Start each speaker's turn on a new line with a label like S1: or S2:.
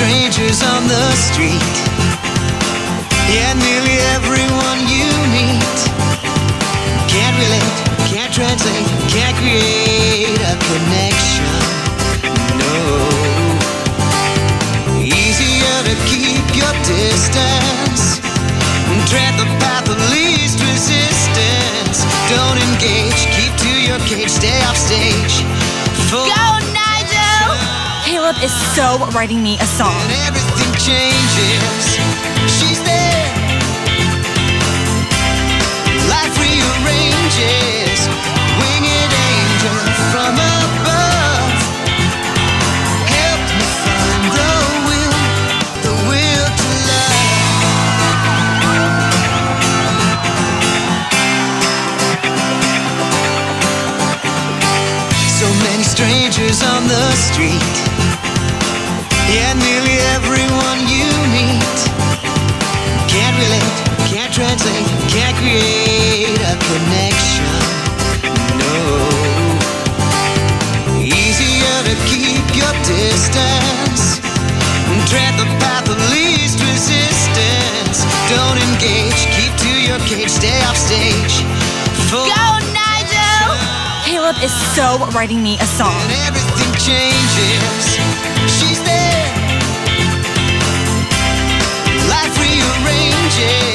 S1: strangers on the street. Yeah, nearly everyone you meet. Can't relate, can't translate, can't create a connection. No. Easier to keep your distance. Tread the path of least resistance. Don't engage, keep to your cage, stay off stage.
S2: Go, Nigel! Caleb is so writing me a song.
S1: And everything changes. She's there. Life rearranges. Winged angel from above. Help me find the will to love. So many strangers on the street. Yeah, nearly everyone you meet. Can't relate, can't translate, can't create a connection. No. Easier to keep your distance. Tread the path of least resistance. Don't engage, keep to your cage, stay off stage.
S2: Go, Nigel! Caleb is so writing me a song.
S1: And everything changes. She's there. Life rearranges.